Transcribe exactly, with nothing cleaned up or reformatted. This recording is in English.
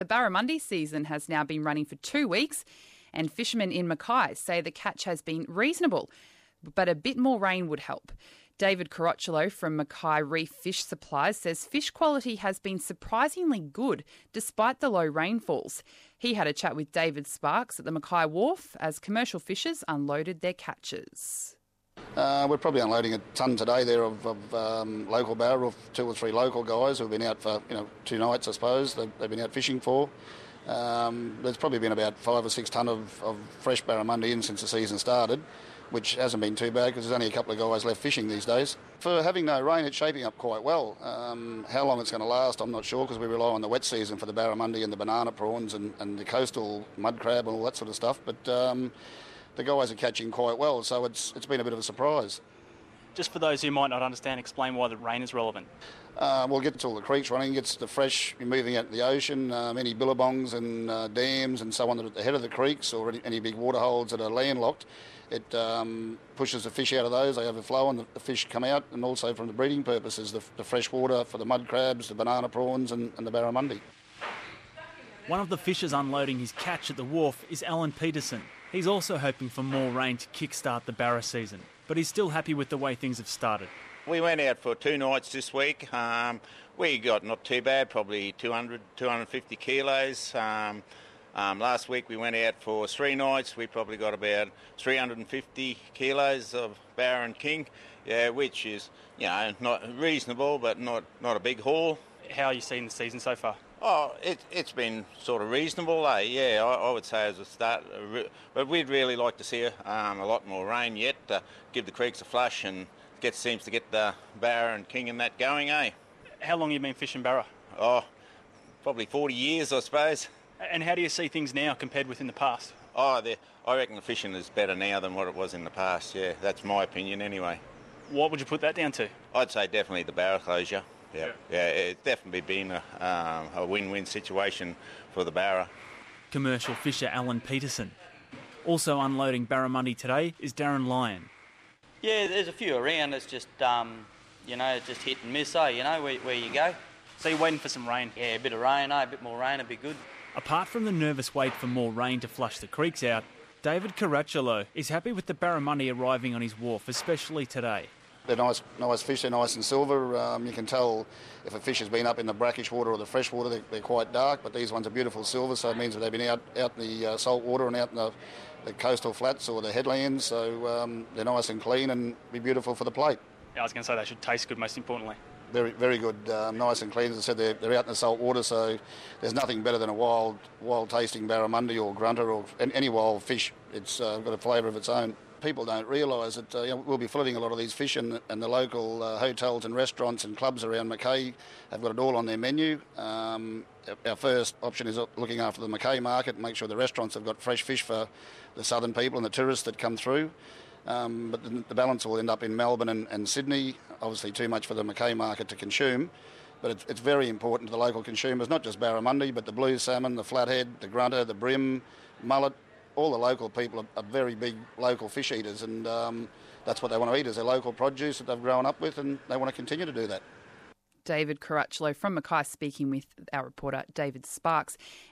The barramundi season has now been running for two weeks and fishermen in Mackay say the catch has been reasonable, but a bit more rain would help. David Carocciolo from Mackay Reef Fish Supplies says fish quality has been surprisingly good despite the low rainfalls. He had a chat with David Sparks at the Mackay Wharf as commercial fishers unloaded their catches. Uh, we're probably unloading a tonne today there of, of um, local barra, of two or three local guys who've been out for you know two nights, I suppose. They've, they've been out fishing for. Um, there's probably been about five or six tonne of, of fresh barramundi in since the season started, which hasn't been too bad because there's only a couple of guys left fishing these days. For having no rain, it's shaping up quite well. Um, how long it's going to last, I'm not sure, because we rely on the wet season for the barramundi and the banana prawns and, and the coastal mud crab and all that sort of stuff. But um, the guys are catching quite well, so it's it's been a bit of a surprise. Just for those who might not understand, explain why the rain is relevant. Uh, well, it gets all the creeks running, gets the fresh moving out to the ocean, um, any billabongs and uh, dams and so on that are at the head of the creeks, or any, any big waterholes that are landlocked. It um, pushes the fish out of those, they overflow and the, the fish come out, and also from the breeding purposes, the, the fresh water for the mud crabs, the banana prawns and, and the barramundi. One of the fishers unloading his catch at the wharf is Alan Peterson. He's also hoping for more rain to kickstart the barra season, but he's still happy with the way things have started. We went out for two nights this week. Um, we got not too bad, probably two hundred, two hundred fifty kilos. Um, um, last week we went out for three nights. We probably got about three hundred fifty kilos of barra and king, yeah, which is, you know, not reasonable, but not, not a big haul. How are you seeing the season so far? Oh, it, it's been sort of reasonable, eh? Yeah, I, I would say as a start. But we'd really like to see um, a lot more rain yet, uh, give the creeks a flush and get seems to get the barra and king and that going, eh? How long have you been fishing barra? Oh, probably forty years, I suppose. And how do you see things now compared with in the past? Oh, I reckon the fishing is better now than what it was in the past, yeah. That's my opinion anyway. What would you put that down to? I'd say definitely the barra closure. Yeah, yeah, yeah, it's definitely been a, um, a win-win situation for the barra. Commercial fisher Alan Peterson. Also unloading barramundi today is Darren Lyon. Yeah, there's a few around. It's just, um, you know, just hit and miss, eh, you know, where, where you go. So you're waiting for some rain? Yeah, a bit of rain, eh, a bit more rain would be good. Apart from the nervous wait for more rain to flush the creeks out, David Carocciolo is happy with the barramundi arriving on his wharf, especially today. They're nice, nice fish. They're nice and silver. Um, you can tell if a fish has been up in the brackish water or the fresh water, they're, they're quite dark. But these ones are beautiful silver, so it means that they've been out out in the uh, salt water and out in the, the coastal flats or the headlands. So um, they're nice and clean and be beautiful for the plate. Yeah, I was going to say they should taste good, most importantly. Very, very good. Um, nice and clean. As I said, they're, they're out in the salt water, so there's nothing better than a wild, wild tasting barramundi or grunter or any wild fish. It's uh, got a flavour of its own. People don't realise that uh, you know, we'll be flooding a lot of these fish, and, and the local uh, hotels and restaurants and clubs around Mackay have got it all on their menu. Um, our first option is looking after the Mackay market and make sure the restaurants have got fresh fish for the southern people and the tourists that come through. Um, but the, the balance will end up in Melbourne and, and Sydney. Obviously too much for the Mackay market to consume, but it's, it's very important to the local consumers, not just barramundi, but the blue salmon, the flathead, the grunter, the brim, mullet. All the local people are, are very big local fish eaters, and um, that's what they want to eat, is their local produce that they've grown up with, and they want to continue to do that. David Carocciolo from Mackay speaking with our reporter David Sparks.